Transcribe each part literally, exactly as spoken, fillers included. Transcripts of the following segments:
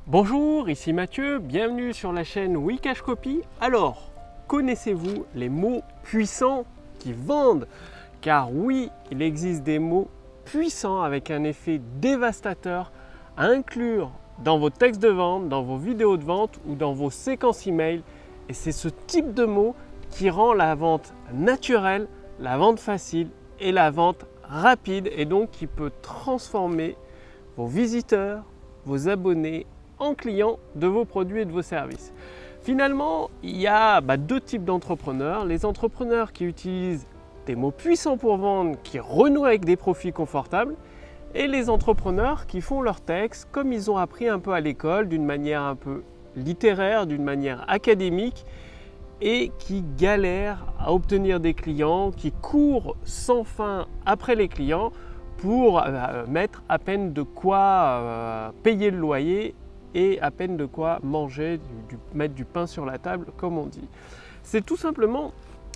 Bonjour, ici Mathieu, bienvenue sur la chaîne Wikash Copy. Alors, connaissez-vous les mots puissants qui vendent? Car oui, il existe des mots puissants avec un effet dévastateur à inclure dans vos textes de vente, dans vos vidéos de vente ou dans vos séquences email. Et c'est ce type de mots qui rend la vente naturelle, la vente facile et la vente rapide, et donc qui peut transformer vos visiteurs, vos abonnés en clients de vos produits et de vos services. Finalement, il y a bah, deux types d'entrepreneurs. Les entrepreneurs qui utilisent des mots puissants pour vendre, qui renouent avec des profits confortables, et les entrepreneurs qui font leurs textes comme ils ont appris un peu à l'école, d'une manière un peu littéraire, d'une manière académique, et qui galèrent à obtenir des clients, qui courent sans fin après les clients pour euh, mettre à peine de quoi euh, payer le loyer et à peine de quoi manger, du, du, mettre du pain sur la table, comme on dit. C'est tout simplement,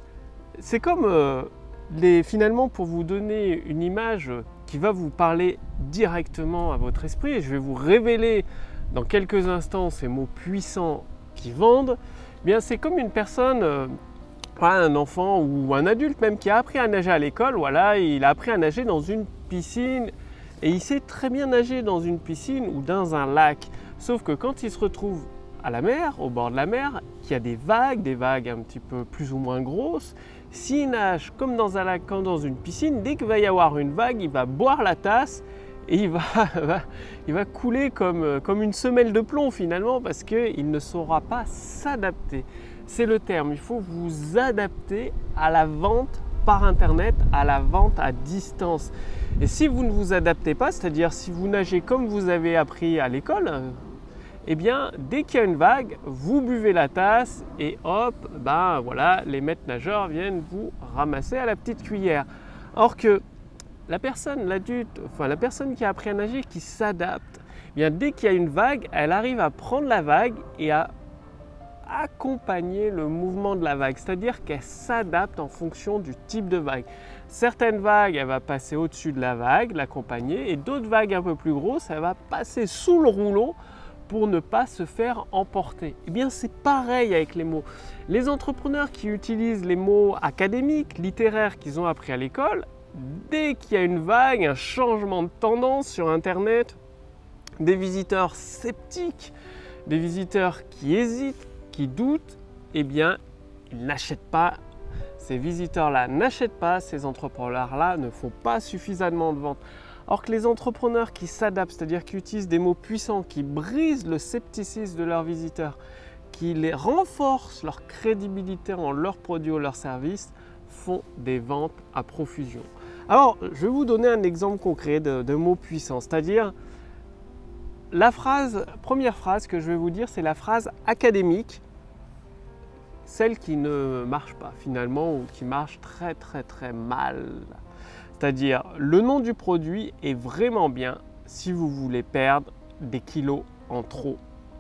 c'est comme euh, les, finalement, pour vous donner une image qui va vous parler directement à votre esprit, et je vais vous révéler dans quelques instants ces mots puissants qui vendent. Eh bien, c'est comme une personne, euh, un enfant ou un adulte même qui a appris à nager à l'école. Voilà, il a appris à nager dans une piscine et il sait très bien nager dans une piscine ou dans un lac. Sauf que quand il se retrouve à la mer, au bord de la mer, qu'il y a des vagues, des vagues un petit peu plus ou moins grosses, s'il nage comme dans un lac, comme dans une piscine, dès qu'il va y avoir une vague, il va boire la tasse et il va, il va couler comme, comme une semelle de plomb finalement, parce qu'il ne saura pas s'adapter. C'est le terme, il faut vous adapter à la vente par internet, à la vente à distance. Et si vous ne vous adaptez pas, c'est-à-dire si vous nagez comme vous avez appris à l'école, eh bien, dès qu'il y a une vague, vous buvez la tasse et hop, ben voilà, les maîtres nageurs viennent vous ramasser à la petite cuillère. Or que la personne, l'adulte, enfin la personne qui a appris à nager, qui s'adapte, eh bien dès qu'il y a une vague, elle arrive à prendre la vague et à accompagner le mouvement de la vague, c'est-à-dire qu'elle s'adapte en fonction du type de vague. Certaines vagues, elle va passer au-dessus de la vague, l'accompagner, et d'autres vagues un peu plus grosses, elle va passer sous le rouleau pour ne pas se faire emporter. Eh bien, c'est pareil avec les mots. Les entrepreneurs qui utilisent les mots académiques, littéraires qu'ils ont appris à l'école, dès qu'il y a une vague, un changement de tendance sur Internet, des visiteurs sceptiques, des visiteurs qui hésitent, qui doutent, eh bien, ils n'achètent pas. Ces visiteurs-là n'achètent pas, ces entrepreneurs-là ne font pas suffisamment de ventes. Or que les entrepreneurs qui s'adaptent, c'est-à-dire qui utilisent des mots puissants, qui brisent le scepticisme de leurs visiteurs, qui les renforcent leur crédibilité en leurs produits ou leurs services, font des ventes à profusion. Alors, je vais vous donner un exemple concret de, de mots puissants, c'est-à-dire la phrase, première phrase que je vais vous dire, c'est la phrase académique, celle qui ne marche pas finalement ou qui marche très très très mal. C'est-à-dire, le nom du produit est vraiment bien si vous voulez perdre des kilos en trop.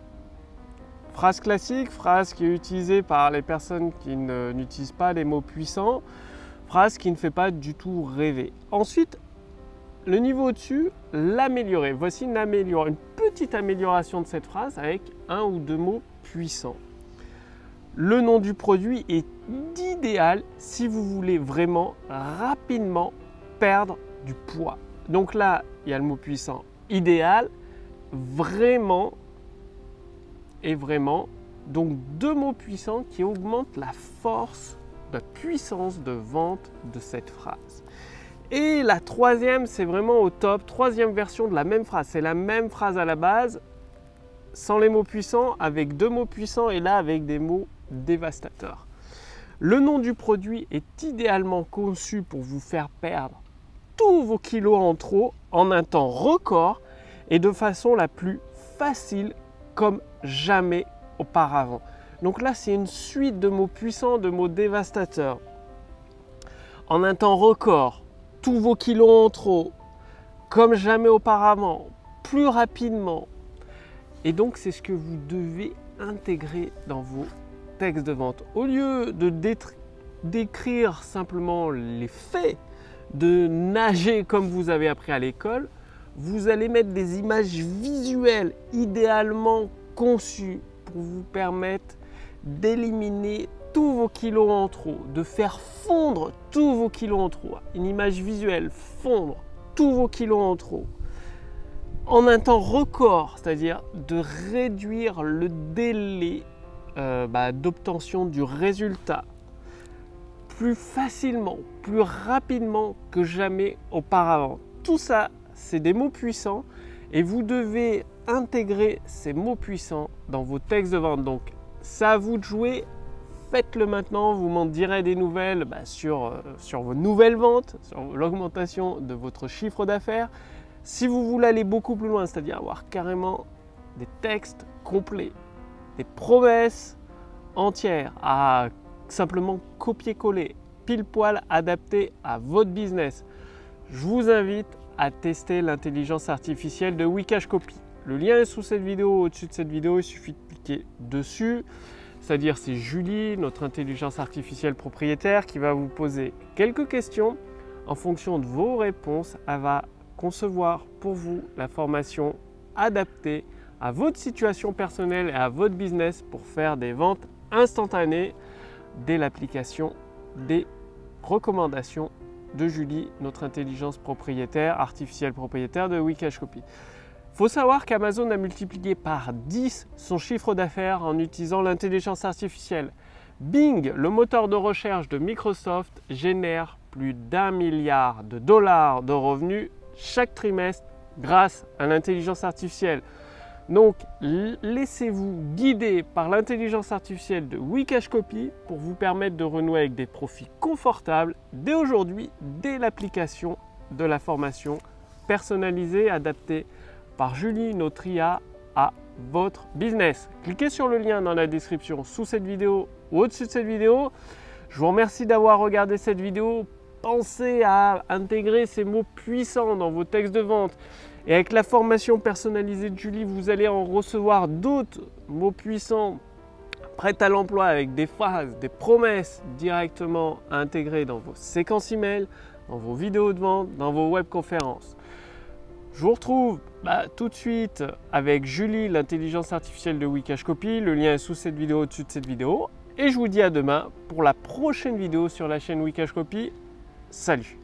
Phrase classique, phrase qui est utilisée par les personnes qui n'utilisent pas les mots puissants, phrase qui ne fait pas du tout rêver. Ensuite, le niveau au-dessus, l'améliorer. Voici une, amélior- une petite amélioration de cette phrase avec un ou deux mots puissants. Le nom du produit est idéal si vous voulez vraiment rapidement perdre du poids. Donc là, il y a le mot puissant idéal, vraiment et vraiment. Donc deux mots puissants qui augmentent la force, la puissance de vente de cette phrase. Et la troisième, c'est vraiment au top, troisième version de la même phrase. C'est la même phrase à la base, sans les mots puissants, avec deux mots puissants et là avec des mots dévastateurs. Le nom du produit est idéalement conçu pour vous faire perdre tous vos kilos en trop en un temps record et de façon la plus facile comme jamais auparavant. Donc là, c'est une suite de mots puissants, de mots dévastateurs. En un temps record, tous vos kilos en trop, comme jamais auparavant, plus rapidement. Et donc, c'est ce que vous devez intégrer dans vos textes de vente. Au lieu de décrire simplement les faits, de nager comme vous avez appris à l'école, Vous allez mettre des images visuelles idéalement conçues pour vous permettre d'éliminer tous vos kilos en trop, de faire fondre tous vos kilos en trop. Une image visuelle, fondre tous vos kilos en trop. En un temps record, c'est-à-dire de réduire le délai euh, bah, d'obtention du résultat plus facilement, plus rapidement que jamais auparavant. Tout ça, c'est des mots puissants et vous devez intégrer ces mots puissants dans vos textes de vente. Donc, c'est à vous de jouer. Faites-le maintenant, vous m'en direz des nouvelles bah, sur, euh, sur vos nouvelles ventes, sur l'augmentation de votre chiffre d'affaires. Si vous voulez aller beaucoup plus loin, c'est-à-dire avoir carrément des textes complets, des promesses entières à simplement copier-coller, pile poil adapté à votre business, je vous invite à tester l'intelligence artificielle de Wikash-Copy. Le lien est sous cette vidéo, au-dessus de cette vidéo, il suffit de cliquer dessus. C'est-à-dire c'est Julie, notre intelligence artificielle propriétaire, qui va vous poser quelques questions. En fonction de vos réponses, elle va concevoir pour vous la formation adaptée à votre situation personnelle et à votre business pour faire des ventes instantanées dès l'application des recommandations de Julie, notre intelligence propriétaire, artificielle propriétaire de Wikash-Copy. Il faut savoir qu'Amazon a multiplié par dix son chiffre d'affaires en utilisant l'intelligence artificielle. Bing, le moteur de recherche de Microsoft, génère plus d'un milliard de dollars de revenus chaque trimestre grâce à l'intelligence artificielle. Donc, laissez-vous guider par l'intelligence artificielle de Wikash-Copy pour vous permettre de renouer avec des profits confortables dès aujourd'hui, dès l'application de la formation personnalisée, adaptée par Julie, notre I A, à votre business. Cliquez sur le lien dans la description sous cette vidéo ou au-dessus de cette vidéo. Je vous remercie d'avoir regardé cette vidéo. Pensez à intégrer ces mots puissants dans vos textes de vente. Et avec la formation personnalisée de Julie, vous allez en recevoir d'autres mots puissants prêts à l'emploi avec des phrases, des promesses directement à intégrer dans vos séquences email, dans vos vidéos de vente, dans vos webconférences. Je vous retrouve bah, tout de suite avec Julie, l'intelligence artificielle de Wikash-Copy. Le lien est sous cette vidéo, au-dessus de cette vidéo. Et je vous dis à demain pour la prochaine vidéo sur la chaîne Wikash-Copy. Salut!